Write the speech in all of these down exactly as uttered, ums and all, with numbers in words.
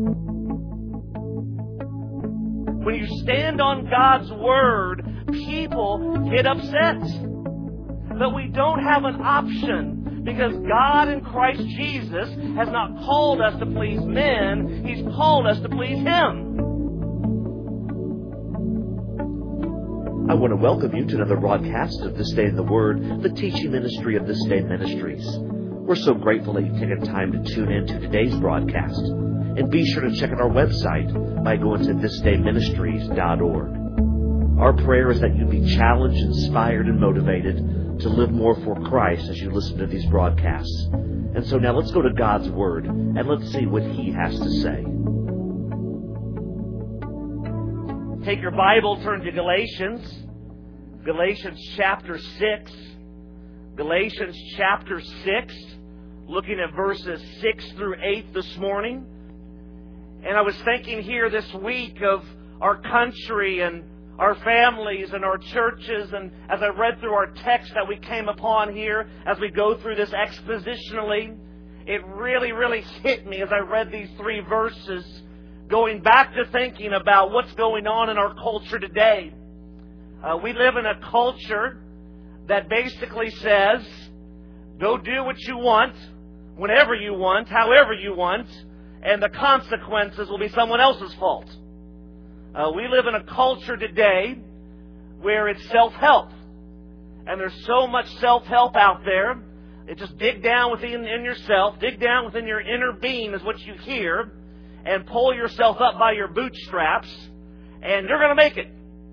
When you stand on God's Word, people get upset. But we don't have an option, because God in Christ Jesus has not called us to please men. He's called us to please Him. I want to welcome you to another broadcast of This Day in the Word, the teaching ministry of This Day Ministries. We're so grateful that you've taken time to tune in to today's broadcast. And be sure to check out our website by going to this day ministries dot org. Our prayer is that you be challenged, inspired, and motivated to live more for Christ as you listen to these broadcasts. And so now let's go to God's Word and let's see what He has to say. Take your Bible, turn to Galatians. Galatians chapter six. Galatians chapter six. Looking at verses six through eight this morning. And I was thinking here this week of our country and our families and our churches, and as I read through our text that we came upon here, as we go through this expositionally, it really, really hit me as I read these three verses, going back to thinking about what's going on in our culture today. Uh, we live in a culture that basically says, go do what you want, whenever you want, however you want, and the consequences will be someone else's fault. Uh, we live in a culture today where it's self-help. And there's so much self-help out there. It just dig down within in yourself, dig down within your inner being is what you hear, and pull yourself up by your bootstraps, and you're going to make it.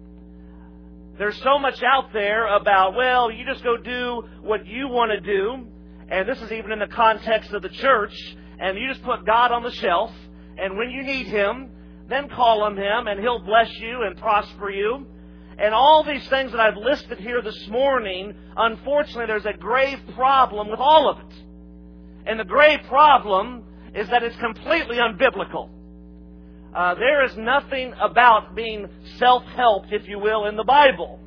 There's so much out there about, well, you just go do what you want to do, and this is even in the context of the church, and you just put God on the shelf, and when you need Him, then call on Him, and He'll bless you and prosper you. And all these things that I've listed here this morning, unfortunately, there's a grave problem with all of it. And the grave problem is that it's completely unbiblical. Uh, there is nothing about being self-helped, if you will, in the Bible.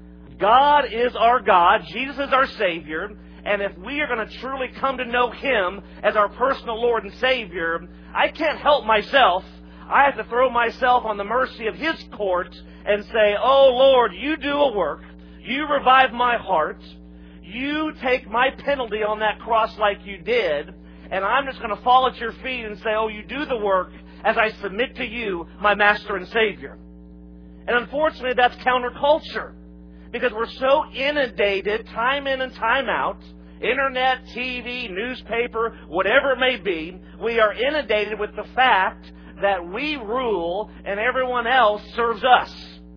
God is our God. Jesus is our Savior. And if we are going to truly come to know Him as our personal Lord and Savior, I can't help myself. I have to throw myself on the mercy of His court and say, oh, Lord, you do a work. You revive my heart. You take my penalty on that cross like you did. And I'm just going to fall at your feet and say, oh, you do the work as I submit to you, my Master and Savior. And unfortunately, that's counterculture. Because we're so inundated, time in and time out, internet, T V, newspaper, whatever it may be, we are inundated with the fact that we rule and everyone else serves us.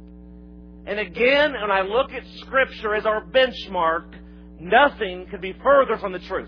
And again, when I look at Scripture as our benchmark, nothing could be further from the truth.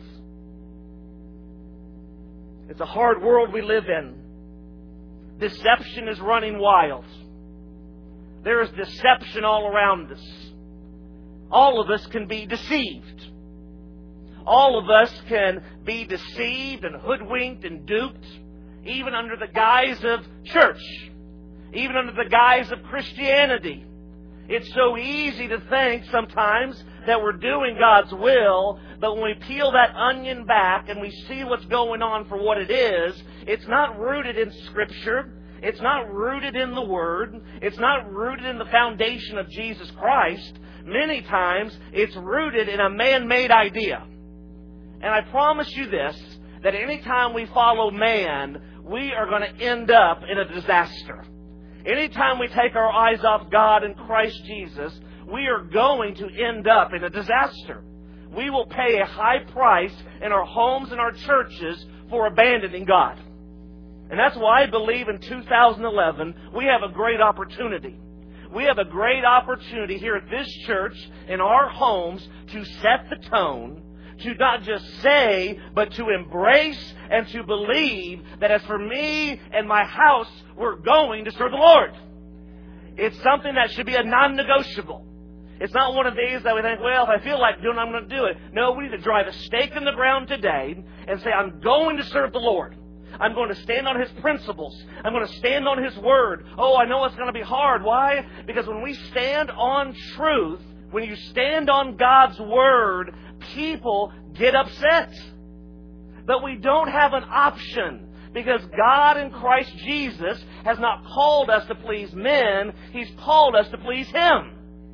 It's a hard world we live in. Deception is running wild. There is deception all around us. All of us can be deceived. All of us can be deceived and hoodwinked and duped, even under the guise of church, even under the guise of Christianity. It's so easy to think sometimes that we're doing God's will, but when we peel that onion back and we see what's going on for what it is, it's not rooted in Scripture. It's not rooted in the Word. It's not rooted in the foundation of Jesus Christ. Many times, it's rooted in a man-made idea. And I promise you this, that anytime we follow man, we are going to end up in a disaster. Anytime we take our eyes off God and Christ Jesus, we are going to end up in a disaster. We will pay a high price in our homes and our churches for abandoning God. And that's why I believe in two thousand eleven, we have a great opportunity. We have a great opportunity here at this church, in our homes, to set the tone, to not just say, but to embrace and to believe that as for me and my house, we're going to serve the Lord. It's something that should be a non-negotiable. It's not one of these that we think, well, if I feel like doing it, I'm going to do it. No, we need to drive a stake in the ground today and say, I'm going to serve the Lord. I'm going to stand on His principles. I'm going to stand on His Word. Oh, I know it's going to be hard. Why? Because when we stand on truth, when you stand on God's Word, people get upset. But we don't have an option. Because God in Christ Jesus has not called us to please men. He's called us to please Him.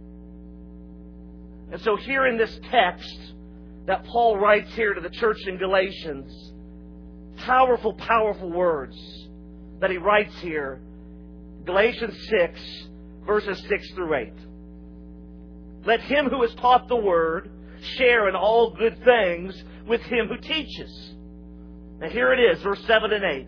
And so here in this text that Paul writes here to the church in Galatians, powerful, powerful words that he writes here. Galatians six, verses six through eight. Let him who is taught the word share in all good things with him who teaches. Now here it is, verse seven and eight.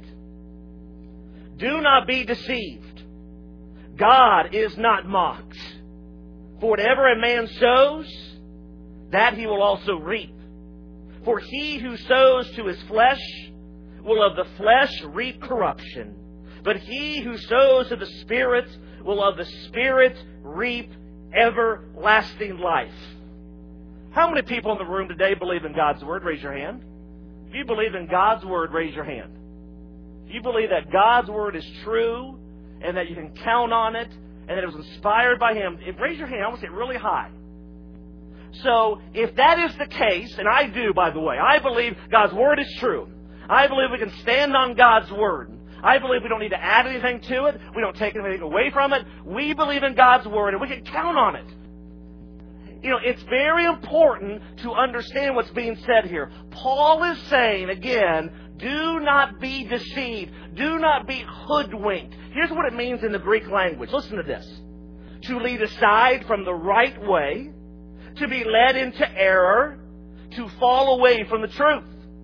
Do not be deceived. God is not mocked. For whatever a man sows, that he will also reap. For he who sows to his flesh will of the flesh reap corruption. But he who sows to the Spirit will of the Spirit reap everlasting life. How many people in the room today believe in God's Word? Raise your hand. If you believe in God's Word, raise your hand. If you believe that God's Word is true and that you can count on it and that it was inspired by Him, if, raise your hand. I want to say it really high. So, if that is the case, and I do, by the way, I believe God's Word is true. I believe we can stand on God's Word. I believe we don't need to add anything to it. We don't take anything away from it. We believe in God's Word, and we can count on it. You know, it's very important to understand what's being said here. Paul is saying, again, do not be deceived. Do not be hoodwinked. Here's what it means in the Greek language. Listen to this. To lead aside from the right way, to be led into error, to fall away from the truth.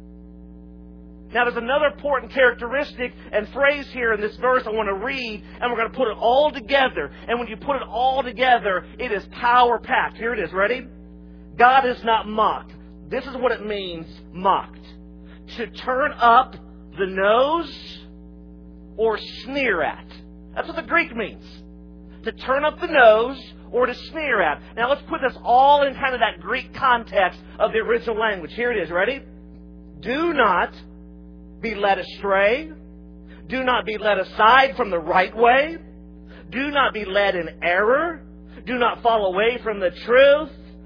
Now, there's another important characteristic and phrase here in this verse I want to read, and we're going to put it all together. And when you put it all together, it is power-packed. Here it is. Ready? God is not mocked. This is what it means, mocked. To turn up the nose or sneer at. That's what the Greek means. To turn up the nose or to sneer at. Now, let's put this all in kind of that Greek context of the original language. Here it is. Ready? Do not be led astray. Do not be led aside from the right way. Do not be led in error. Do not fall away from the truth.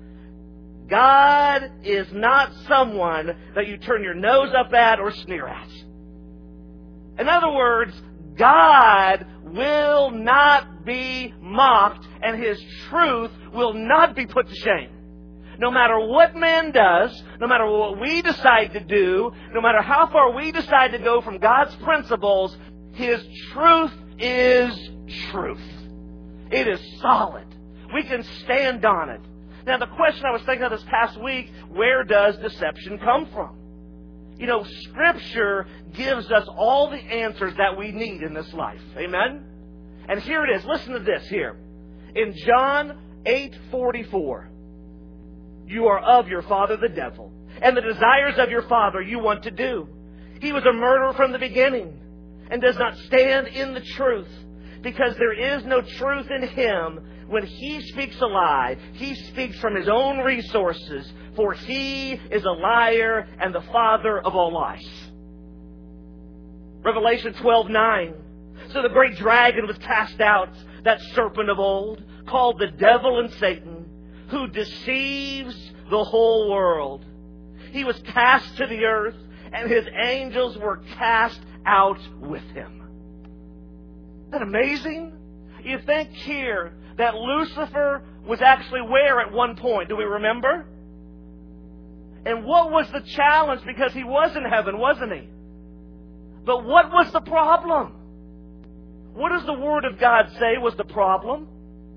God is not someone that you turn your nose up at or sneer at. In other words, God will not be mocked, and His truth will not be put to shame. No matter what man does, no matter what we decide to do, no matter how far we decide to go from God's principles, His truth is truth. It is solid. We can stand on it. Now, the question I was thinking of this past week, where does deception come from? You know, Scripture gives us all the answers that we need in this life. Amen? And here it is. Listen to this here. In John eight forty-four. You are of your father the devil, and the desires of your father you want to do. He was a murderer from the beginning, and does not stand in the truth, because there is no truth in him. When he speaks a lie, he speaks from his own resources, for he is a liar and the father of all lies. Revelation twelve nine. So the great dragon was cast out, that serpent of old, called the devil and Satan, who deceives the whole world. He was cast to the earth, and his angels were cast out with him. Isn't that amazing? You think here that Lucifer was actually where at one point? Do we remember? And what was the challenge? Because he was in heaven, wasn't he? But what was the problem? What does the Word of God say was the problem?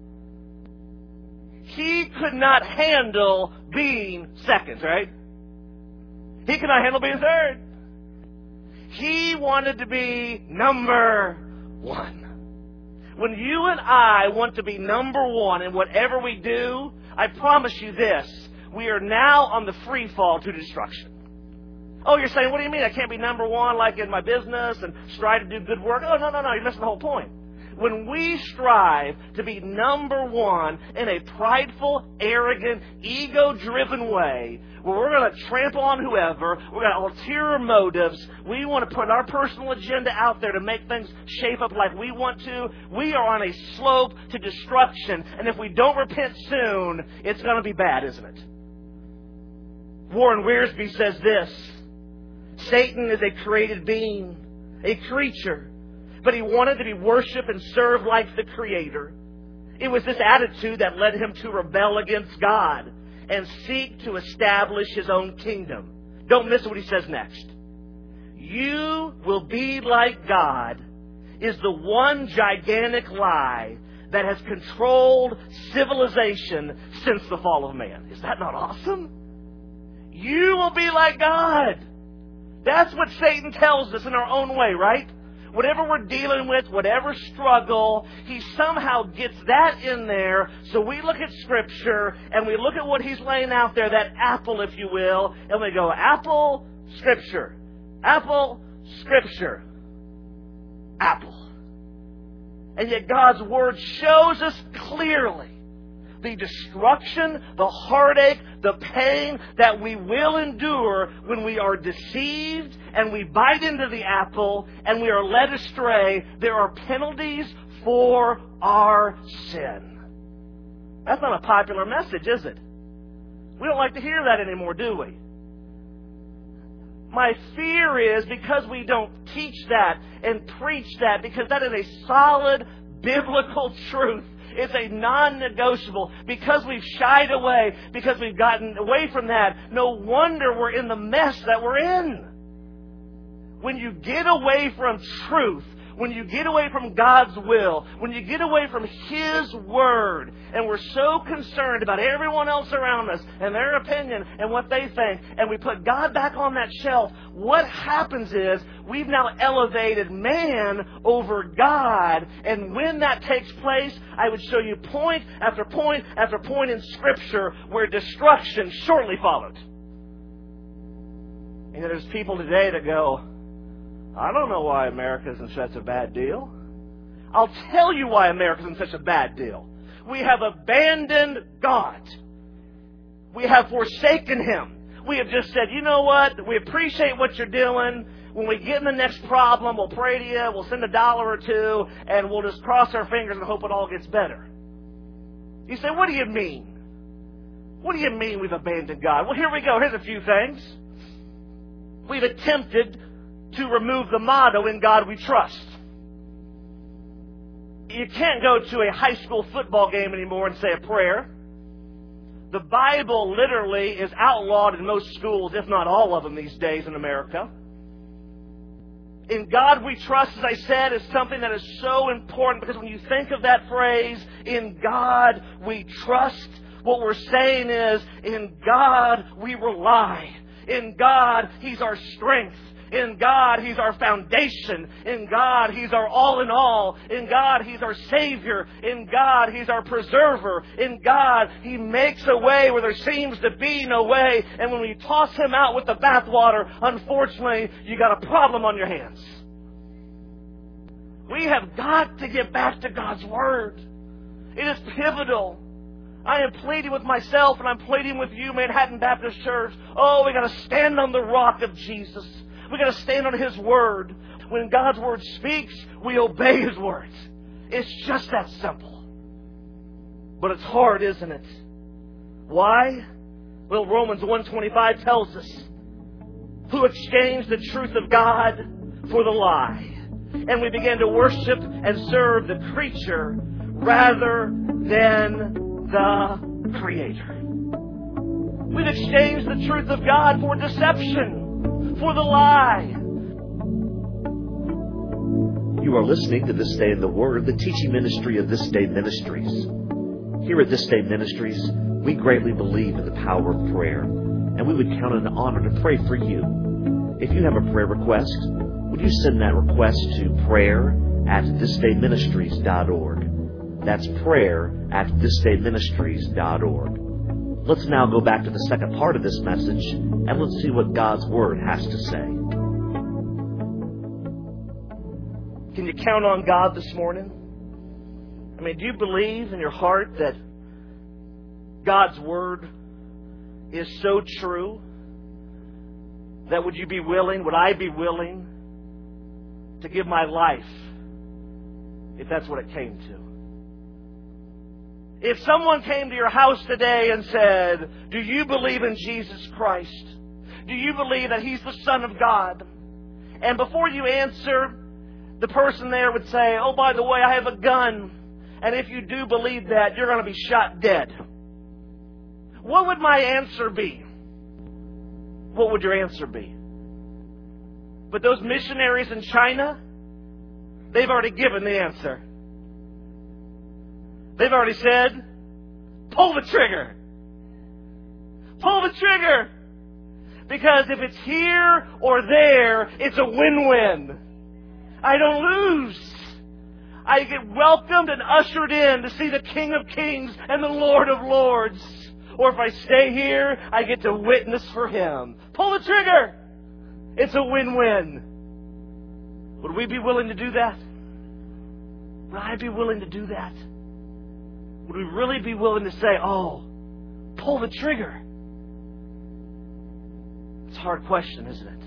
He could not handle being second, right? He could not handle being third. He wanted to be number one. When you and I want to be number one in whatever we do, I promise you this, we are now on the free fall to destruction. Oh, you're saying, what do you mean? I can't be number one like in my business and strive to do good work? Oh, no, no, no, you're missing the whole point. When we strive to be number one in a prideful, arrogant, ego-driven way, where we're going to trample on whoever, we're going to ulterior motives, we want to put our personal agenda out there to make things shape up like we want to, we are on a slope to destruction. And if we don't repent soon, it's going to be bad, isn't it? Warren Wiersbe says this: Satan is a created being, a creature, but he wanted to be worshipped and served like the Creator. It was this attitude that led him to rebel against God and seek to establish his own kingdom. Don't miss what he says next. You will be like God is the one gigantic lie that has controlled civilization since the fall of man. Is that not awesome? You will be like God. That's what Satan tells us in our own way, right? Whatever we're dealing with, whatever struggle, he somehow gets that in there. So we look at Scripture and we look at what he's laying out there, that apple, if you will, and we go, apple, Scripture. Apple, Scripture. Apple. And yet God's Word shows us clearly the destruction, the heartache, the pain that we will endure when we are deceived and we bite into the apple and we are led astray. There are penalties for our sin. That's not a popular message, is it? We don't like to hear that anymore, do we? My fear is because we don't teach that and preach that, because that is a solid biblical truth. It's a non-negotiable. Because we've shied away, because we've gotten away from that, no wonder we're in the mess that we're in. When you get away from truth, when you get away from God's will, when you get away from His Word, and we're so concerned about everyone else around us and their opinion and what they think, and we put God back on that shelf, what happens is we've now elevated man over God. And when that takes place, I would show you point after point after point in Scripture where destruction shortly followed. And there's people today that go, I don't know why America is in such a bad deal. I'll tell you why America is in such a bad deal. We have abandoned God. We have forsaken Him. We have just said, you know what? We appreciate what you're doing. When we get in the next problem, we'll pray to you, we'll send a dollar or two, and we'll just cross our fingers and hope it all gets better. You say, what do you mean? What do you mean we've abandoned God? Well, here we go. Here's a few things. We've attempted to remove the motto, in God we trust. You can't go to a high school football game anymore and say a prayer. The Bible literally is outlawed in most schools, if not all of them these days in America. In God we trust, as I said, is something that is so important, because when you think of that phrase, in God we trust, what we're saying is, in God we rely. In God He's our strength. In God, He's our foundation. In God, He's our all in all. In God, He's our Savior. In God, He's our preserver. In God, He makes a way where there seems to be no way. And when we toss Him out with the bathwater, unfortunately, you got a problem on your hands. We have got to get back to God's Word. It is pivotal. I am pleading with myself and I'm pleading with you, Manhattan Baptist Church. Oh, we got to stand on the rock of Jesus. We've got to stand on His Word. When God's Word speaks, we obey His words. It's just that simple. But it's hard, isn't it? Why? Well, Romans one twenty-five tells us, who exchanged the truth of God for the lie. And we began to worship and serve the creature rather than the Creator. We've exchanged the truth of God for deception, for the lie. You are listening to This Day in the Word, the teaching ministry of This Day Ministries. Here at This Day Ministries, we greatly believe in the power of prayer, and we would count it an honor to pray for you. If you have a prayer request, would you send that request to prayer at thisdayministries dot org. That's prayer at thisdayministries dot org. Let's now go back to the second part of this message, and let's see what God's Word has to say. Can you count on God this morning? I mean, do you believe in your heart that God's Word is so true that would you be willing, would I be willing to give my life if that's what it came to? If someone came to your house today and said, do you believe in Jesus Christ? Do you believe that He's the Son of God? And before you answer, the person there would say, oh, by the way, I have a gun. And if you do believe that, you're going to be shot dead. What would my answer be? What would your answer be? But those missionaries in China, they've already given the answer. They've already said, pull the trigger. Pull the trigger. Because if it's here or there, it's a win-win. I don't lose. I get welcomed and ushered in to see the King of Kings and the Lord of Lords. Or if I stay here, I get to witness for Him. Pull the trigger. It's a win-win. Would we be willing to do that? Would I be willing to do that? Would we really be willing to say, oh, pull the trigger? It's a hard question, isn't it?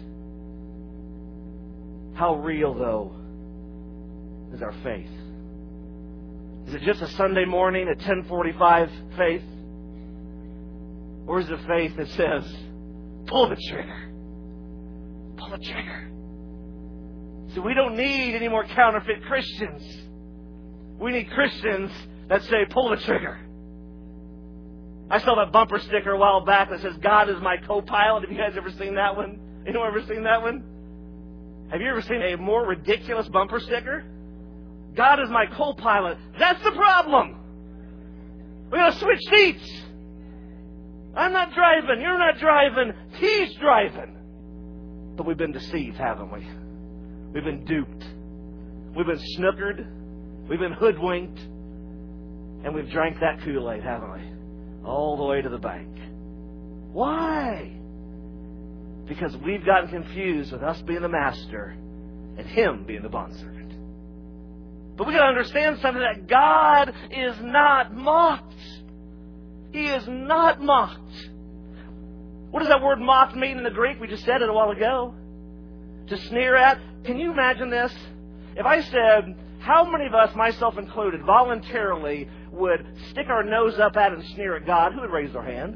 How real, though, is our faith? Is it just a Sunday morning at ten forty-five faith? Or is it faith that says, pull the trigger? Pull the trigger. So we don't need any more counterfeit Christians. We need Christians that say, pull the trigger. I saw that bumper sticker a while back that says, God is my co-pilot. Have you guys ever seen that one? Anyone ever seen that one? Have you ever seen a more ridiculous bumper sticker? God is my co-pilot. That's the problem. We're going to switch seats. I'm not driving. You're not driving. He's driving. But we've been deceived, haven't we? We've been duped. We've been snookered. We've been hoodwinked. And we've drank that Kool-Aid, haven't we? All the way to the bank. Why? Because we've gotten confused with us being the master and Him being the bondservant. But we got to understand something, that God is not mocked. He is not mocked. What does that word mocked mean in the Greek? We just said it a while ago. To sneer at. Can you imagine this? If I said, how many of us, myself included, voluntarily would stick our nose up at and sneer at God? Who would raise their hand?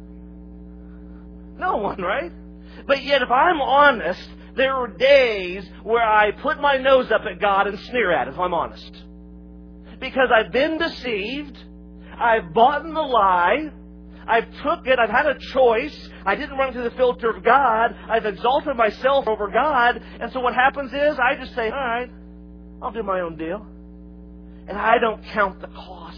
No one, right? But yet, if I'm honest, there were days where I put my nose up at God and sneer at it, if I'm honest. Because I've been deceived. I've bought in the lie. I've took it. I've had a choice. I didn't run through the filter of God. I've exalted myself over God. And so what happens is I just say, all right, I'll do my own deal. And I don't count the costs.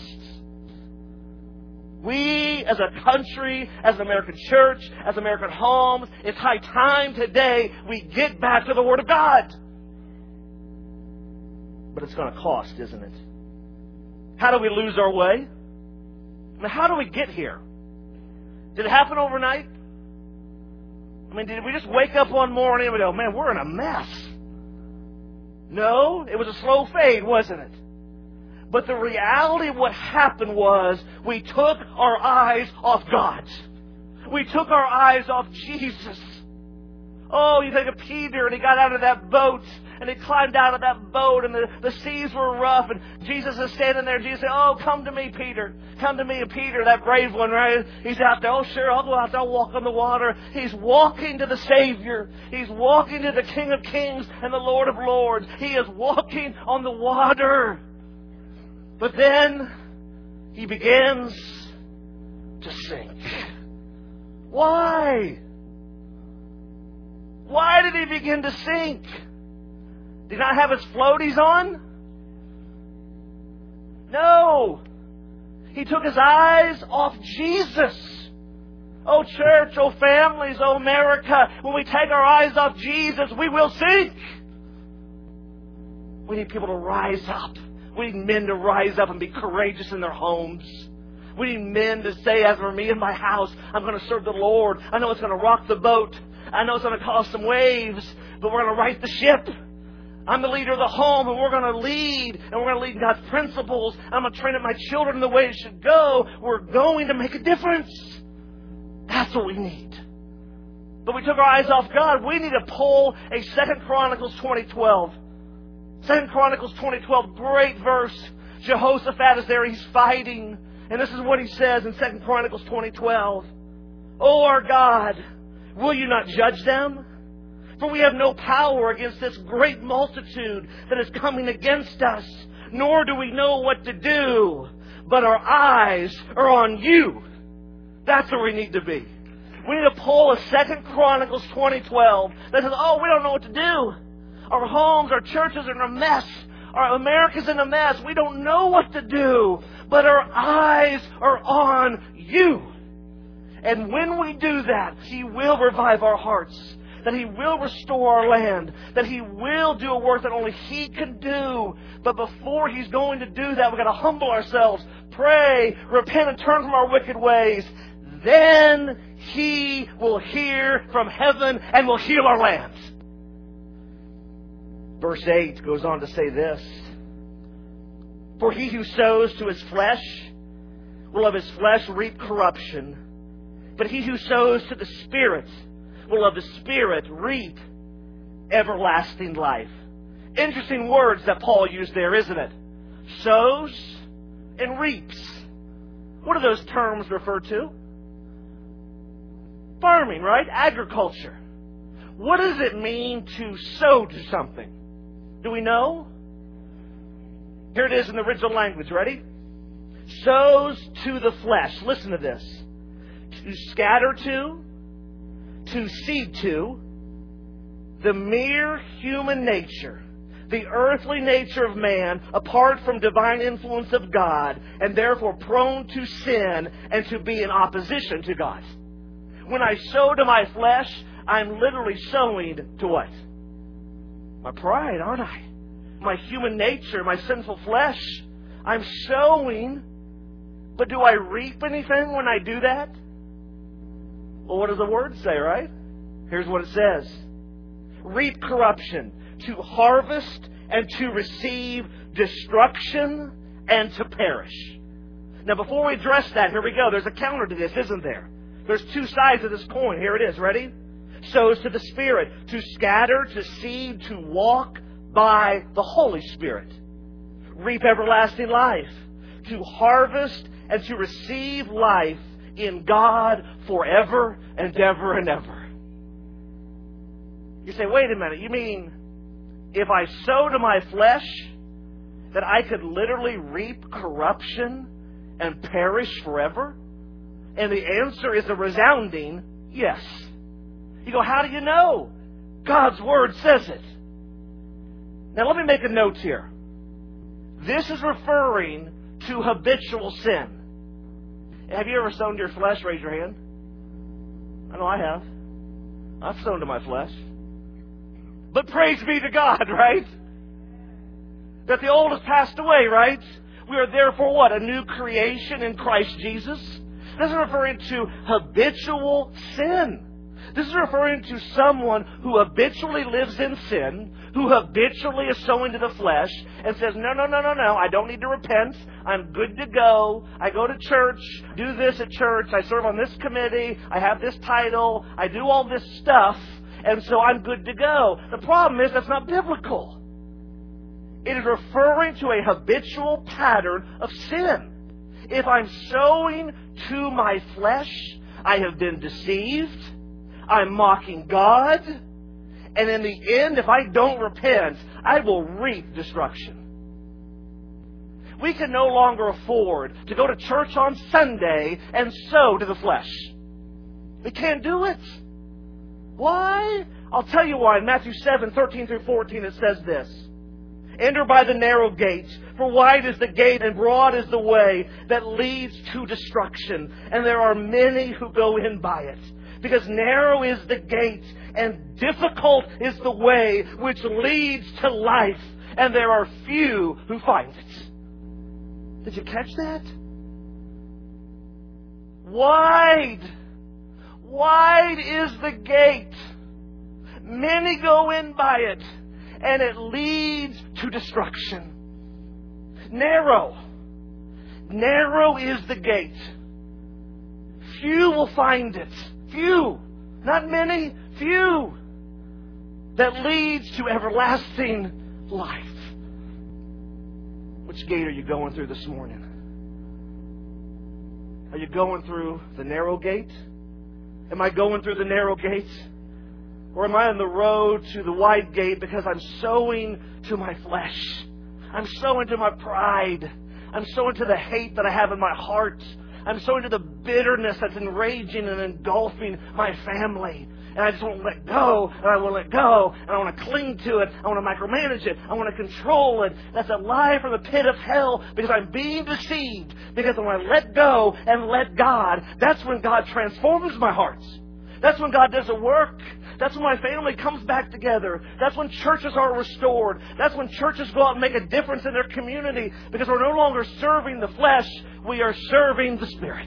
We, as a country, as an American church, as American homes, it's high time today we get back to the Word of God. But it's going to cost, isn't it? How do we lose our way? I mean, how do we get here? Did it happen overnight? I mean, did we just wake up one morning and we go, man, we're in a mess? No, it was a slow fade, wasn't it? But the reality of what happened was we took our eyes off God. We took our eyes off Jesus. Oh, you think of Peter, and he got out of that boat, and he climbed out of that boat, and the, the seas were rough, and Jesus is standing there. Jesus said, oh, come to me, Peter. Come to me. And Peter, that brave one, right? He's out there. Oh, sure, I'll go out there. I'll walk on the water. He's walking to the Savior. He's walking to the King of Kings and the Lord of Lords. He is walking on the water. But then he begins to sink. Why? Why did he begin to sink? Did he not have his floaties on? No. He took his eyes off Jesus. Oh, church, oh, families, oh, America, when we take our eyes off Jesus, we will sink. We need people to rise up. We need men to rise up and be courageous in their homes. We need men to say, as for me and my house, I'm going to serve the Lord. I know it's going to rock the boat. I know it's going to cause some waves, but we're going to right the ship. I'm the leader of the home, and we're going to lead, and we're going to lead God's principles. I'm going to train up my children in the way it should go. We're going to make a difference. That's what we need. But we took our eyes off God. We need to pull a Second Chronicles twenty twelve. Second Chronicles twenty twelve, great verse. Jehoshaphat is there. He's fighting. And this is what he says in Second Chronicles twenty twelve. Oh, our God, will you not judge them? For we have no power against this great multitude that is coming against us, nor do we know what to do, but our eyes are on you. That's where we need to be. We need to pull a Second Chronicles twenty twelve that says, oh, we don't know what to do. Our homes, our churches are in a mess. Our America's in a mess. We don't know what to do, but our eyes are on you. And when we do that, He will revive our hearts, that He will restore our land, that He will do a work that only He can do. But before He's going to do that, we've got to humble ourselves, pray, repent, and turn from our wicked ways. Then He will hear from heaven and will heal our lands. Verse eight goes on to say this. For he who sows to his flesh will of his flesh reap corruption. But he who sows to the Spirit will of the Spirit reap everlasting life. Interesting words that Paul used there, isn't it? Sows and reaps. What do those terms refer to? Farming, right? Agriculture. What does it mean to sow to something? Do we know? Here it is in the original language. Ready? Sows to the flesh. Listen to this. To scatter to, to seed to, the mere human nature, the earthly nature of man, apart from divine influence of God, and therefore prone to sin and to be in opposition to God. When I sow to my flesh, I'm literally sowing to what? My pride, aren't I? My human nature, my sinful flesh. I'm sowing, but do I reap anything when I do that? Well, what does the Word say, right? Here's what it says. Reap corruption, to harvest and to receive destruction and to perish. Now, before we address that, here we go. There's a counter to this, isn't there? There's two sides of this coin. Here it is. Ready? Sows to the Spirit, to scatter, to seed, to walk by the Holy Spirit. Reap everlasting life, to harvest and to receive life in God forever and ever and ever. You say, wait a minute, you mean if I sow to my flesh that I could literally reap corruption and perish forever? And the answer is a resounding yes. You go, how do you know? God's Word says it. Now let me make a note here. This is referring to habitual sin. Have you ever sown to your flesh? Raise your hand. I know I have. I've sown to my flesh. But praise be to God, right? That the old has passed away, right? We are therefore what? A new creation in Christ Jesus? This is referring to habitual sin. This is referring to someone who habitually lives in sin, who habitually is sowing to the flesh, and says, no, no, no, no, no, I don't need to repent. I'm good to go. I go to church, do this at church, I serve on this committee, I have this title, I do all this stuff, and so I'm good to go. The problem is that's not biblical. It is referring to a habitual pattern of sin. If I'm sowing to my flesh, I have been deceived, I'm mocking God, and in the end, if I don't repent, I will reap destruction. We can no longer afford to go to church on Sunday and sow to the flesh. We can't do it. Why? I'll tell you why. In Matthew seven, thirteen through fourteen, it says this. Enter by the narrow gate, for wide is the gate and broad is the way that leads to destruction, and there are many who go in by it. Because narrow is the gate and difficult is the way which leads to life, and there are few who find it. Did you catch that? Wide, wide is the gate. Many go in by it, and it leads to destruction. Narrow, narrow is the gate. Few will find it. Few, not many, few, that leads to everlasting life. Which gate are you going through this morning? Are you going through the narrow gate? Am I going through the narrow gate? Or am I on the road to the wide gate because I'm sowing to my flesh? I'm sowing to my pride. I'm sowing to the hate that I have in my heart. I'm sowing to the bitterness that's enraging and engulfing my family. And I just want to let go, and I want to let go, and I want to cling to it. I want to micromanage it. I want to control it. That's a lie from the pit of hell because I'm being deceived. Because when I let go and let God, that's when God transforms my heart. That's when God does the work. That's when my family comes back together. That's when churches are restored. That's when churches go out and make a difference in their community. Because we're no longer serving the flesh. We are serving the Spirit.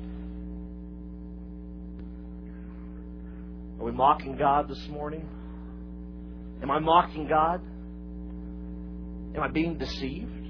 Are we mocking God this morning? Am I mocking God? Am I being deceived?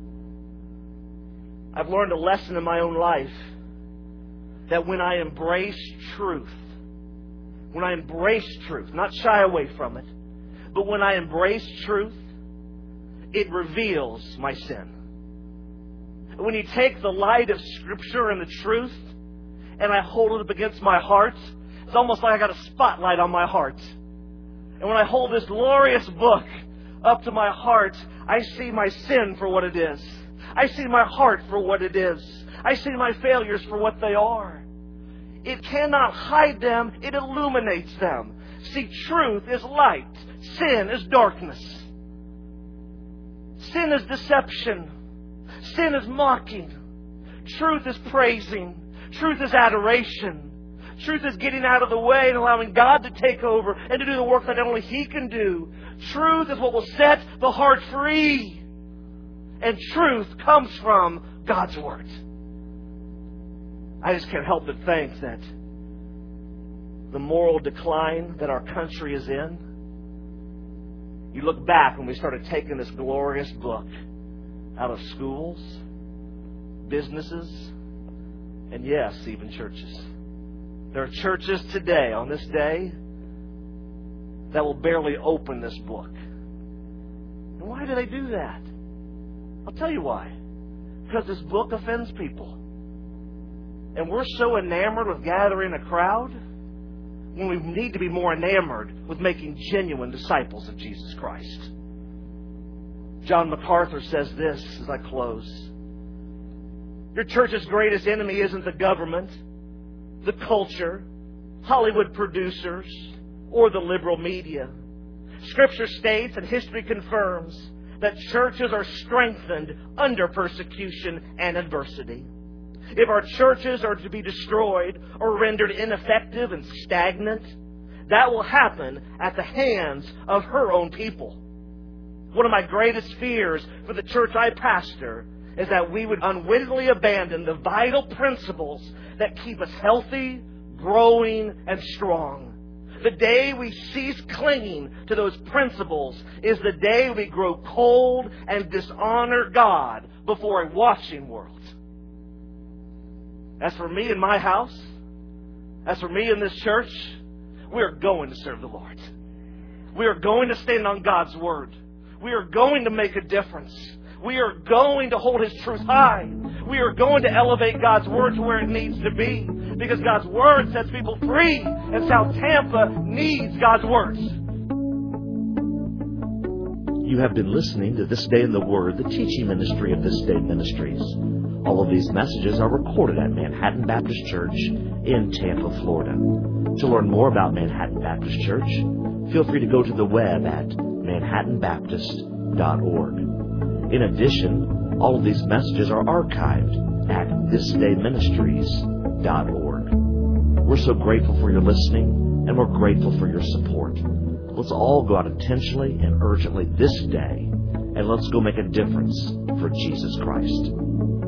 I've learned a lesson in my own life that when I embrace truth, when I embrace truth, not shy away from it, but when I embrace truth, it reveals my sin. When you take the light of Scripture and the truth, and I hold it up against my heart, it's almost like I got a spotlight on my heart. And when I hold this glorious book up to my heart, I see my sin for what it is. I see my heart for what it is. I see my failures for what they are. It cannot hide them. It illuminates them. See, truth is light. Sin is darkness. Sin is deception. Sin is mocking. Truth is praising. Truth is adoration. Truth is getting out of the way and allowing God to take over and to do the work that only He can do. Truth is what will set the heart free. And truth comes from God's Word. I just can't help but think that the moral decline that our country is in, you look back when we started taking this glorious book out of schools, businesses, and yes, even churches. There are churches today, on this day, that will barely open this book. And why do they do that? I'll tell you why. Because this book offends people. And we're so enamored with gathering a crowd when we need to be more enamored with making genuine disciples of Jesus Christ. John MacArthur says this as I close. Your church's greatest enemy isn't the government, the culture, Hollywood producers, or the liberal media. Scripture states and history confirms that churches are strengthened under persecution and adversity. If our churches are to be destroyed or rendered ineffective and stagnant, that will happen at the hands of her own people. One of my greatest fears for the church I pastor is that we would unwittingly abandon the vital principles that keep us healthy, growing, and strong. The day we cease clinging to those principles is the day we grow cold and dishonor God before a watching world. As for me and my house, as for me in this church, we are going to serve the Lord. We are going to stand on God's Word. We are going to make a difference. We are going to hold His truth high. We are going to elevate God's Word to where it needs to be. Because God's Word sets people free. And South Tampa needs God's Word. You have been listening to This Day in the Word, the teaching ministry of This Day Ministries. All of these messages are recorded at Manhattan Baptist Church in Tampa, Florida. To learn more about Manhattan Baptist Church, feel free to go to the web at manhattan baptist dot org. In addition, all of these messages are archived at this day ministries dot org. We're so grateful for your listening, and we're grateful for your support. Let's all go out intentionally and urgently this day, and let's go make a difference for Jesus Christ.